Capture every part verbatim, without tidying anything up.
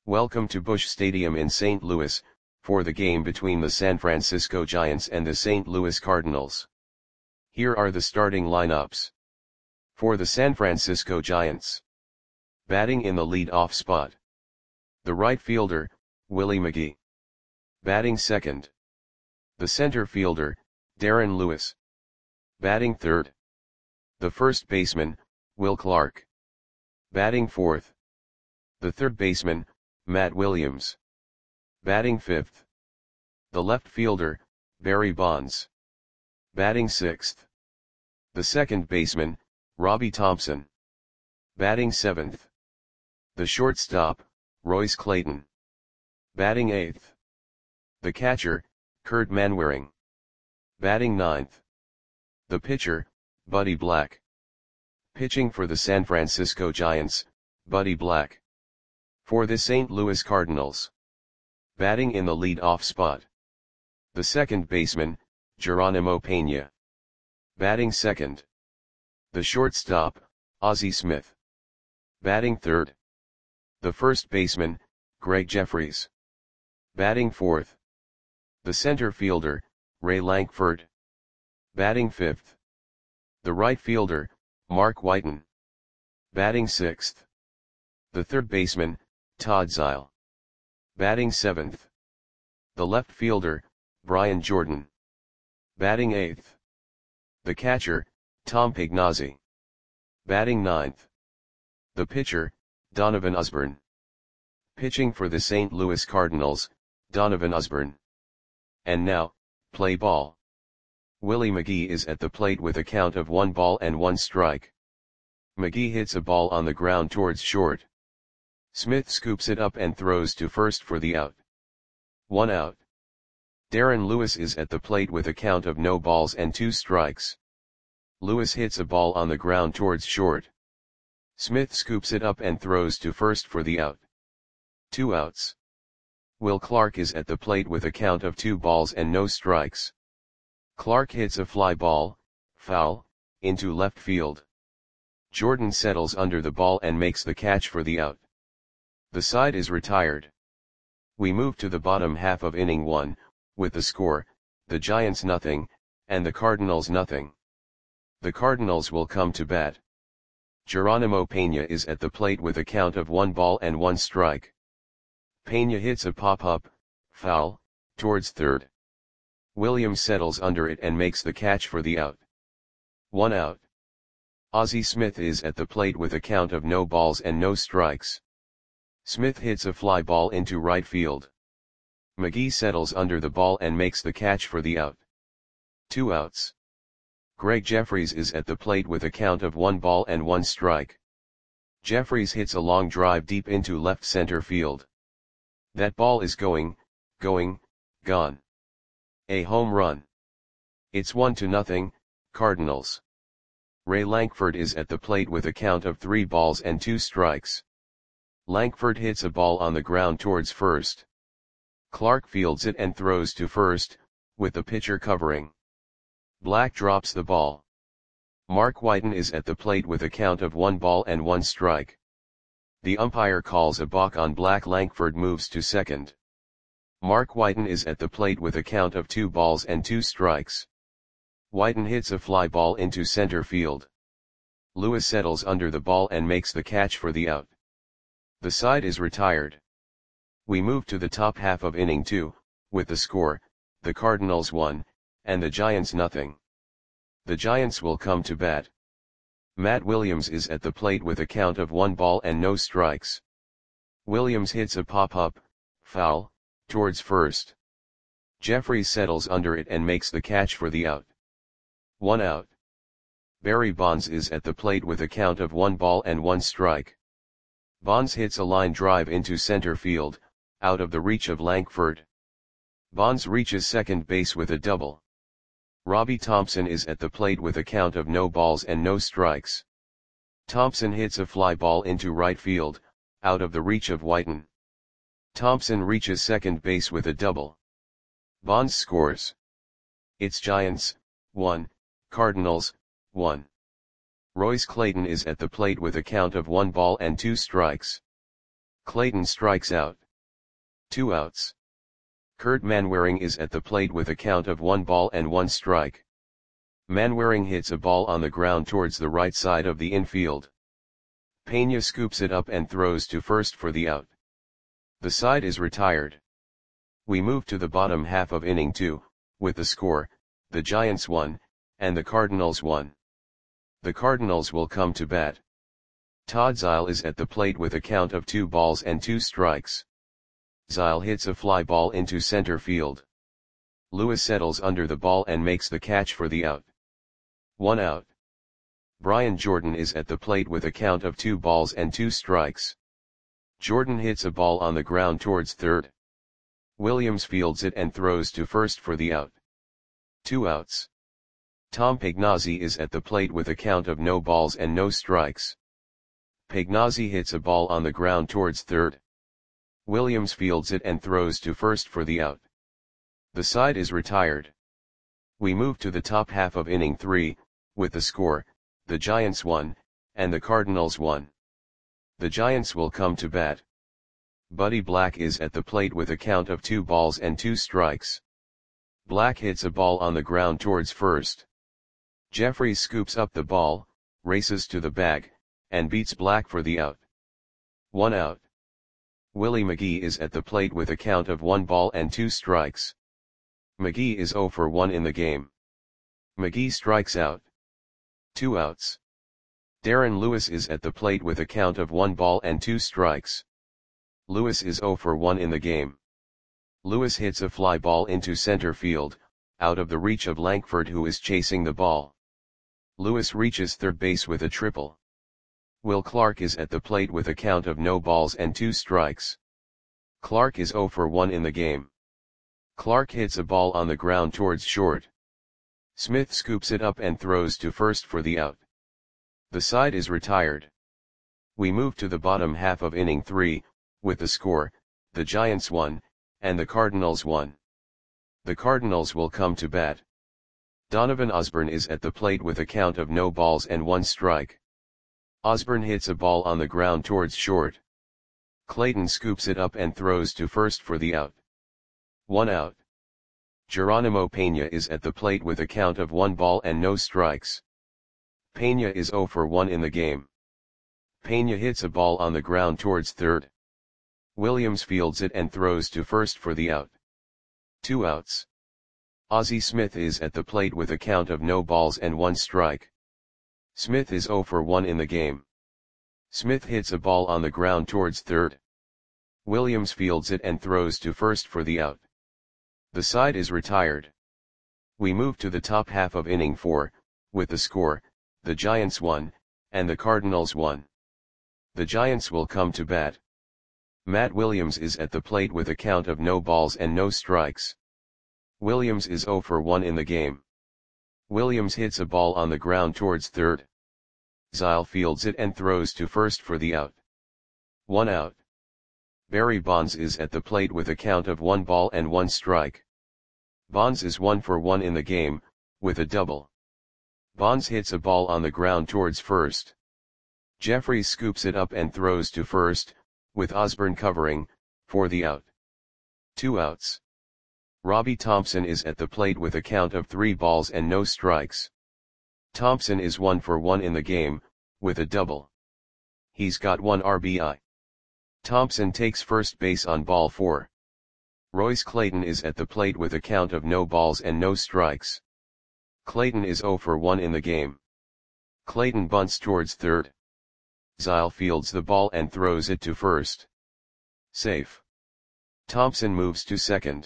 Welcome to Busch Stadium in Saint Louis, for the game between the San Francisco Giants and the Saint Louis Cardinals. Here are the starting lineups. For the San Francisco Giants. Batting in the lead-off spot. The right fielder, Willie McGee. Batting second. The center fielder, Darren Lewis. Batting third. The first baseman, Will Clark. Batting fourth. The third baseman, Matt Williams. Batting fifth. The left fielder, Barry Bonds. Batting sixth. The second baseman, Robbie Thompson. Batting seventh. The shortstop, Royce Clayton. Batting eighth. The catcher, Kurt Manwaring. Batting ninth. The pitcher, Buddy Black. Pitching for the San Francisco Giants, Buddy Black. For the Saint Louis Cardinals. Batting in the lead-off spot. The second baseman, Geronimo Pena. Batting second. The shortstop, Ozzie Smith. Batting third. The first baseman, Greg Jeffries. Batting fourth. The center fielder, Ray Lankford. Batting fifth. The right fielder, Mark Whiten. Batting sixth. The third baseman, Todd Zeile. Batting seventh. The left fielder, Brian Jordan. Batting eighth. The catcher, Tom Pignazzi. Batting ninth. The pitcher, Donovan Osborne. Pitching for the Saint Louis Cardinals, Donovan Osborne. And now, play ball. Willie McGee is at the plate with a count of one ball and one strike. McGee hits a ball on the ground towards short. Smith scoops it up and throws to first for the out. One out. Darren Lewis is at the plate with a count of no balls and two strikes. Lewis hits a ball on the ground towards short. Smith scoops it up and throws to first for the out. Two outs. Will Clark is at the plate with a count of two balls and no strikes. Clark hits a fly ball, foul, into left field. Jordan settles under the ball and makes the catch for the out. The side is retired. We move to the bottom half of inning one, with the score, the Giants nothing, and the Cardinals nothing. The Cardinals will come to bat. Geronimo Pena is at the plate with a count of one ball and one strike. Pena hits a pop-up, foul, towards third. Williams settles under it and makes the catch for the out. One out. Ozzie Smith is at the plate with a count of no balls and no strikes. Smith hits a fly ball into right field. McGee settles under the ball and makes the catch for the out. Two outs. Greg Jeffries is at the plate with a count of one ball and one strike. Jeffries hits a long drive deep into left center field. That ball is going, going, gone. A home run. It's one to nothing, Cardinals. Ray Lankford is at the plate with a count of three balls and two strikes. Lankford hits a ball on the ground towards first. Clark fields it and throws to first, with the pitcher covering. Black drops the ball. Mark Whiten is at the plate with a count of one ball and one strike. The umpire calls a balk on Black. Lankford moves to second. Mark Whiten is at the plate with a count of two balls and two strikes. Whiten hits a fly ball into center field. Lewis settles under the ball and makes the catch for the out. The side is retired. We move to the top half of inning two, with the score, the Cardinals one, and the Giants nothing. The Giants will come to bat. Matt Williams is at the plate with a count of one ball and no strikes. Williams hits a pop-up, foul, towards first. Jeffries settles under it and makes the catch for the out. One out. Barry Bonds is at the plate with a count of one ball and one strike. Bonds hits a line drive into center field, out of the reach of Lankford. Bonds reaches second base with a double. Robbie Thompson is at the plate with a count of no balls and no strikes. Thompson hits a fly ball into right field, out of the reach of Whiten. Thompson reaches second base with a double. Bonds scores. It's Giants, one, Cardinals, one. Royce Clayton is at the plate with a count of one ball and two strikes. Clayton strikes out. Two outs. Kurt Manwaring is at the plate with a count of one ball and one strike. Manwaring hits a ball on the ground towards the right side of the infield. Pena scoops it up and throws to first for the out. The side is retired. We move to the bottom half of inning two, with the score, the Giants won, and the Cardinals won. The Cardinals will come to bat. Todd Zeile is at the plate with a count of two balls and two strikes. Zeile hits a fly ball into center field. Lewis settles under the ball and makes the catch for the out. One out. Brian Jordan is at the plate with a count of two balls and two strikes. Jordan hits a ball on the ground towards third. Williams fields it and throws to first for the out. Two outs. Tom Pagnozzi is at the plate with a count of no balls and no strikes. Pagnozzi hits a ball on the ground towards third. Williams fields it and throws to first for the out. The side is retired. We move to the top half of inning three, with the score, the Giants won, and the Cardinals won. The Giants will come to bat. Buddy Black is at the plate with a count of two balls and two strikes. Black hits a ball on the ground towards first. Jeffries scoops up the ball, races to the bag, and beats Black for the out. One out. Willie McGee is at the plate with a count of one ball and two strikes. McGee is oh for one in the game. McGee strikes out. Two outs. Darren Lewis is at the plate with a count of one ball and two strikes. Lewis is oh for one in the game. Lewis hits a fly ball into center field, out of the reach of Lankford, who is chasing the ball. Lewis reaches third base with a triple. Will Clark is at the plate with a count of no balls and two strikes. Clark is oh for one in the game. Clark hits a ball on the ground towards short. Smith scoops it up and throws to first for the out. The side is retired. We move to the bottom half of inning three, with the score, the Giants won, and the Cardinals won. The Cardinals will come to bat. Donovan Osborne is at the plate with a count of no balls and one strike. Osborne hits a ball on the ground towards short. Clayton scoops it up and throws to first for the out. One out. Geronimo Pena is at the plate with a count of one ball and no strikes. Pena is oh for one in the game. Pena hits a ball on the ground towards third. Williams fields it and throws to first for the out. Two outs. Ozzie Smith is at the plate with a count of no balls and one strike. Smith is oh for one in the game. Smith hits a ball on the ground towards third. Williams fields it and throws to first for the out. The side is retired. We move to the top half of inning four, with the score, the Giants won, and the Cardinals won. The Giants will come to bat. Matt Williams is at the plate with a count of no balls and no strikes. Williams is oh for one in the game. Williams hits a ball on the ground towards third. Zeile fields it and throws to first for the out. One out. Barry Bonds is at the plate with a count of one ball and one strike. Bonds is one for one in the game, with a double. Bonds hits a ball on the ground towards first. Jeffries scoops it up and throws to first, with Osborne covering, for the out. Two outs. Robbie Thompson is at the plate with a count of three balls and no strikes. Thompson is one for one in the game, with a double. He's got one R B I. Thompson takes first base on ball four. Royce Clayton is at the plate with a count of no balls and no strikes. Clayton is oh for one in the game. Clayton bunts towards third. Zeile fields the ball and throws it to first. Safe. Thompson moves to second.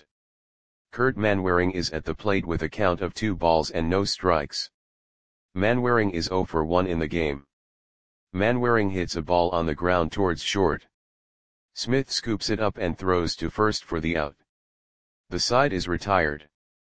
Kurt Manwaring is at the plate with a count of two balls and no strikes. Manwaring is oh for one in the game. Manwaring hits a ball on the ground towards short. Smith scoops it up and throws to first for the out. The side is retired.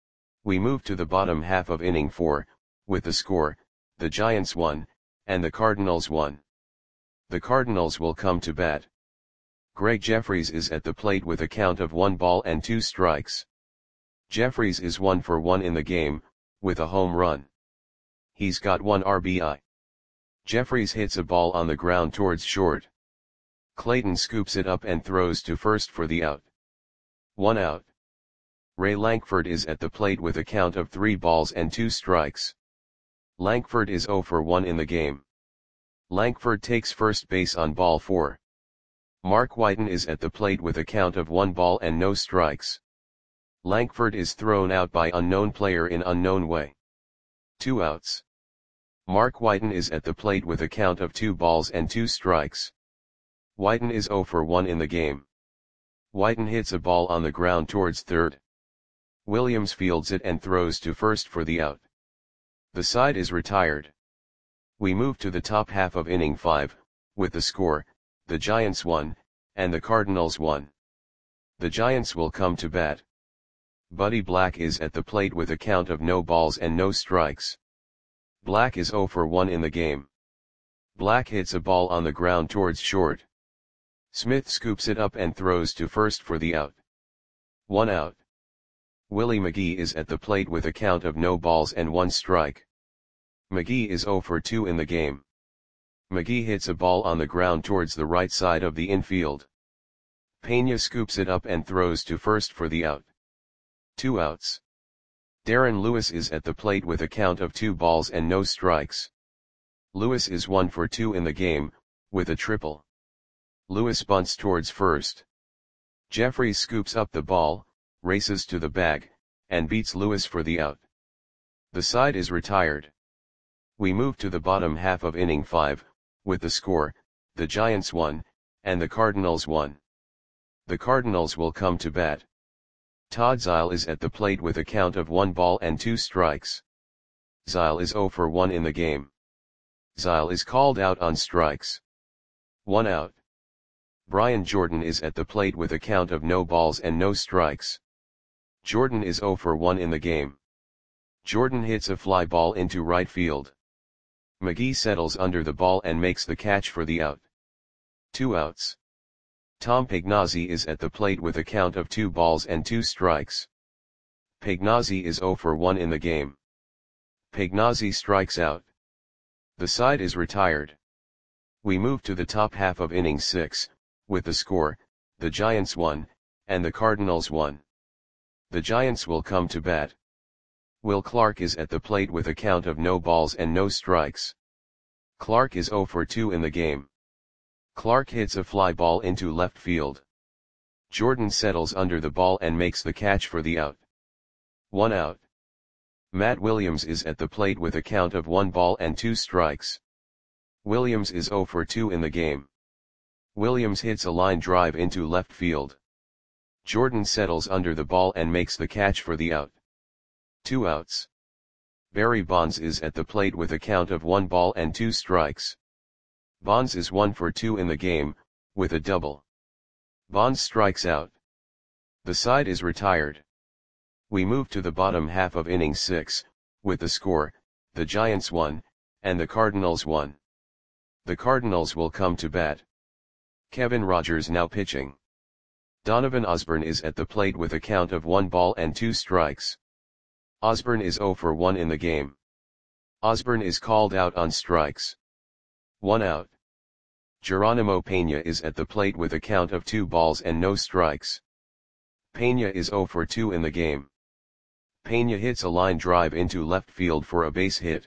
We move to the bottom half of inning four, with the score, the Giants won, and the Cardinals won. The Cardinals will come to bat. Greg Jeffries is at the plate with a count of one ball and two strikes. Jeffries is one for one in the game, with a home run. He's got one R B I. Jeffries hits a ball on the ground towards short. Clayton scoops it up and throws to first for the out. One out. Ray Lankford is at the plate with a count of three balls and two strikes. Lankford is oh for one in the game. Lankford takes first base on ball four. Mark Whiten is at the plate with a count of one ball and no strikes. Lankford is thrown out by unknown player in unknown way. Two outs. Mark Whiten is at the plate with a count of two balls and two strikes. Whiten is oh for one in the game. Whiten hits a ball on the ground towards third. Williams fields it and throws to first for the out. The side is retired. We move to the top half of inning five, with the score, the Giants won, and the Cardinals won. The Giants will come to bat. Buddy Black is at the plate with a count of no balls and no strikes. Black is oh for one in the game. Black hits a ball on the ground towards short. Smith scoops it up and throws to first for the out. One out. Willie McGee is at the plate with a count of no balls and one strike. McGee is oh for two in the game. McGee hits a ball on the ground towards the right side of the infield. Pena scoops it up and throws to first for the out. Two outs. Darren Lewis is at the plate with a count of two balls and no strikes. Lewis is one for two in the game, with a triple. Lewis bunts towards first. Jeffries scoops up the ball, races to the bag, and beats Lewis for the out. The side is retired. We move to the bottom half of inning five, with the score, the Giants won, and the Cardinals won. The Cardinals will come to bat. Todd Zeile is at the plate with a count of one ball and two strikes. Zeile is oh for one in the game. Zeile is called out on strikes. One out. Brian Jordan is at the plate with a count of no balls and no strikes. Jordan is oh for one in the game. Jordan hits a fly ball into right field. McGee settles under the ball and makes the catch for the out. Two outs. Tom Pagnozzi is at the plate with a count of two balls and two strikes. Pagnozzi is oh for one in the game. Pagnozzi strikes out. The side is retired. We move to the top half of inning six, with the score, the Giants won, and the Cardinals won. The Giants will come to bat. Will Clark is at the plate with a count of no balls and no strikes. Clark is oh for two in the game. Clark hits a fly ball into left field. Jordan settles under the ball and makes the catch for the out. One out. Matt Williams is at the plate with a count of one ball and two strikes. Williams is oh for two in the game. Williams hits a line drive into left field. Jordan settles under the ball and makes the catch for the out. Two outs. Barry Bonds is at the plate with a count of one ball and two strikes. Bonds is one for two in the game, with a double. Bonds strikes out. The side is retired. We move to the bottom half of inning six, with the score, the Giants won, and the Cardinals won. The Cardinals will come to bat. Kevin Rogers now pitching. Donovan Osborne is at the plate with a count of one ball and two strikes. Osborne is oh for one in the game. Osborne is called out on strikes. One out. Geronimo Pena is at the plate with a count of two balls and no strikes. Pena is oh for two in the game. Pena hits a line drive into left field for a base hit.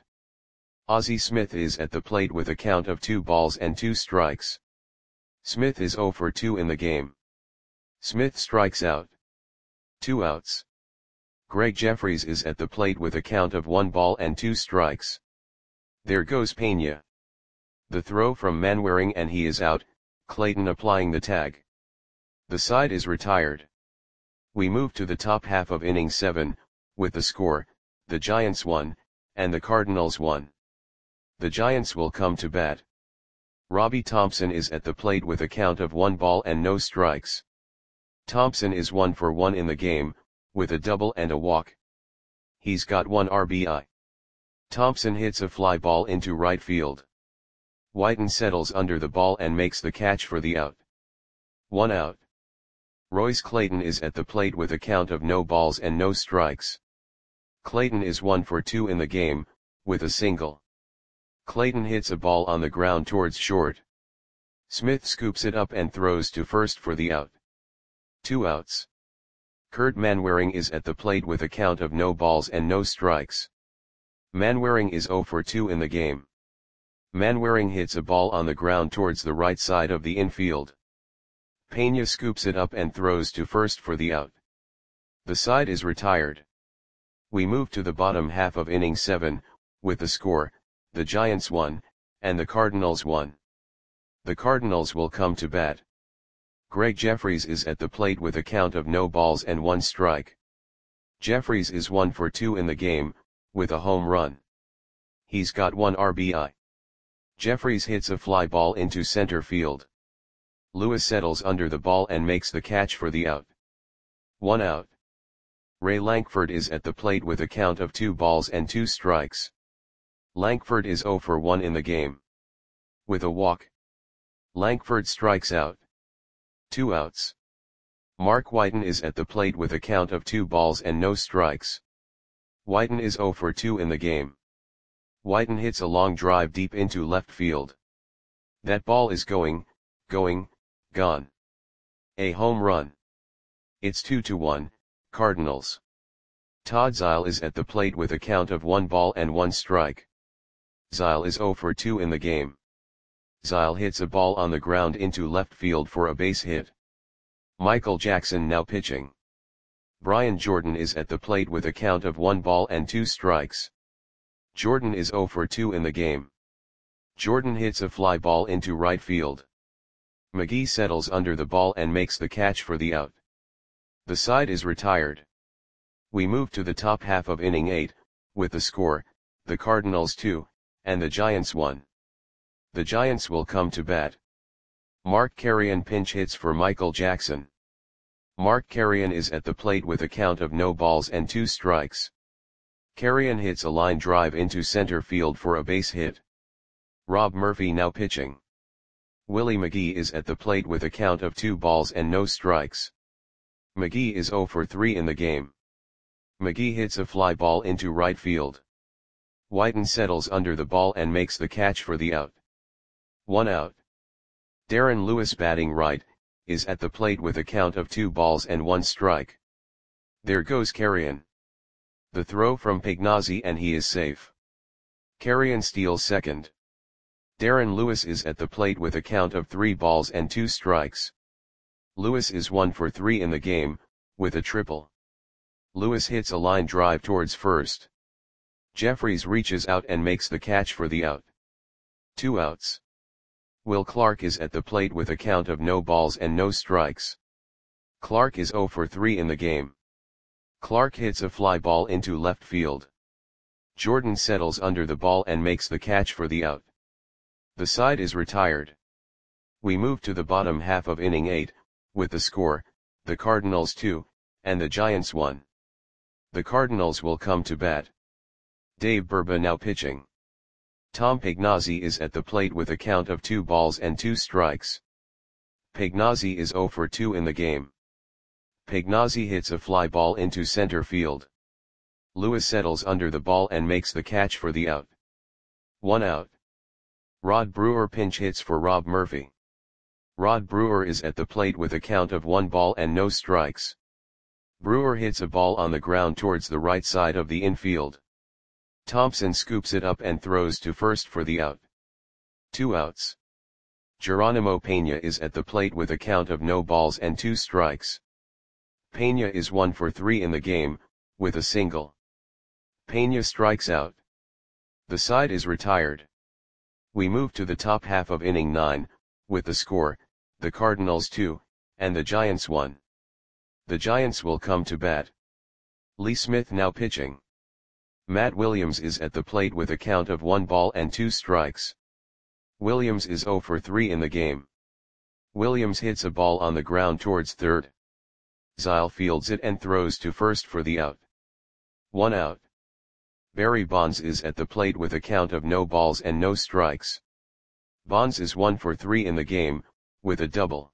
Ozzie Smith is at the plate with a count of two balls and two strikes. Smith is oh for two in the game. Smith strikes out. Two outs. Greg Jeffries is at the plate with a count of one ball and two strikes. There goes Pena. The throw from Manwaring and he is out, Clayton applying the tag. The side is retired. We move to the top half of inning seven, with the score, the Giants won, and the Cardinals won. The Giants will come to bat. Robbie Thompson is at the plate with a count of one ball and no strikes. Thompson is one for one in the game, with a double and a walk. He's got one R B I. Thompson hits a fly ball into right field. Whiten settles under the ball and makes the catch for the out. One out. Royce Clayton is at the plate with a count of no balls and no strikes. Clayton is one for two in the game, with a single. Clayton hits a ball on the ground towards short. Smith scoops it up and throws to first for the out. Two outs. Kurt Manwaring is at the plate with a count of no balls and no strikes. Manwaring is zero for two in the game. Manwaring hits a ball on the ground towards the right side of the infield. Pena scoops it up and throws to first for the out. The side is retired. We move to the bottom half of inning seven, with the score, the Giants won, and the Cardinals won. The Cardinals will come to bat. Greg Jeffries is at the plate with a count of no balls and one strike. Jeffries is one for two in the game, with a home run. He's got one R B I. Jeffries hits a fly ball into center field. Lewis settles under the ball and makes the catch for the out. One out. Ray Lankford is at the plate with a count of two balls and two strikes. Lankford is zero for one in the game. With a walk, Lankford strikes out. Two outs. Mark Whiten is at the plate with a count of two balls and no strikes. Whiten is zero for two in the game. Whiten hits a long drive deep into left field. That ball is going, going, gone. A home run. It's two to one, Cardinals. Todd Zeile is at the plate with a count of one ball and one strike. Zeile is zero for two in the game. Zeile hits a ball on the ground into left field for a base hit. Michael Jackson now pitching. Brian Jordan is at the plate with a count of one ball and two strikes. Jordan is zero for two in the game. Jordan hits a fly ball into right field. McGee settles under the ball and makes the catch for the out. The side is retired. We move to the top half of inning eight, with the score, the Cardinals two, and the Giants one. The Giants will come to bat. Mark Carrion pinch hits for Michael Jackson. Mark Carrion is at the plate with a count of no balls and two strikes. Carrion hits a line drive into center field for a base hit. Rob Murphy now pitching. Willie McGee is at the plate with a count of two balls and no strikes. McGee is zero for three in the game. McGee hits a fly ball into right field. Whiten settles under the ball and makes the catch for the out. One out. Darren Lewis batting right, is at the plate with a count of two balls and one strike. There goes Carrion. The throw from Pignazzi and he is safe. Carrion steals second. Darren Lewis is at the plate with a count of three balls and two strikes. Lewis is one for three in the game, with a triple. Lewis hits a line drive towards first. Jeffries reaches out and makes the catch for the out. Two outs. Will Clark is at the plate with a count of no balls and no strikes. Clark is zero for three in the game. Clark hits a fly ball into left field. Jordan settles under the ball and makes the catch for the out. The side is retired. We move to the bottom half of inning eight, with the score, the Cardinals two, and the Giants one. The Cardinals will come to bat. Dave Burba now pitching. Tom Pignazzi is at the plate with a count of two balls and two strikes. Pignazzi is zero for two in the game. Pignazzi hits a fly ball into center field. Lewis settles under the ball and makes the catch for the out. One out. Rod Brewer pinch hits for Rob Murphy. Rod Brewer is at the plate with a count of one ball and no strikes. Brewer hits a ball on the ground towards the right side of the infield. Thompson scoops it up and throws to first for the out. Two outs. Geronimo Pena is at the plate with a count of no balls and two strikes. Pena is one for three in the game, with a single. Pena strikes out. The side is retired. We move to the top half of inning nine, with the score, the Cardinals two, and the Giants one. The Giants will come to bat. Lee Smith now pitching. Matt Williams is at the plate with a count of one ball and two strikes. Williams is zero for three in the game. Williams hits a ball on the ground towards third. Zeile fields it and throws to first for the out. One out. Barry Bonds is at the plate with a count of no balls and no strikes. Bonds is one for three in the game, with a double.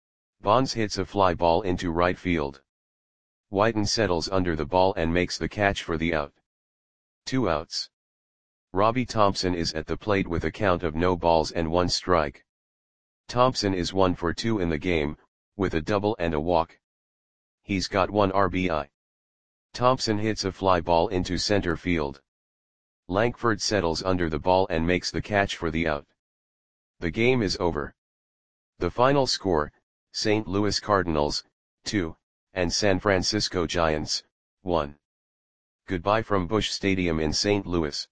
Bonds hits a fly ball into right field. Whiten settles under the ball and makes the catch for the out. Two outs. Robbie Thompson is at the plate with a count of no balls and one strike. Thompson is one for two in the game, with a double and a walk. He's got one R B I. Thompson hits a fly ball into center field. Lankford settles under the ball and makes the catch for the out. The game is over. The final score, Saint Louis Cardinals, two, and San Francisco Giants, one. Goodbye from Busch Stadium in Saint Louis.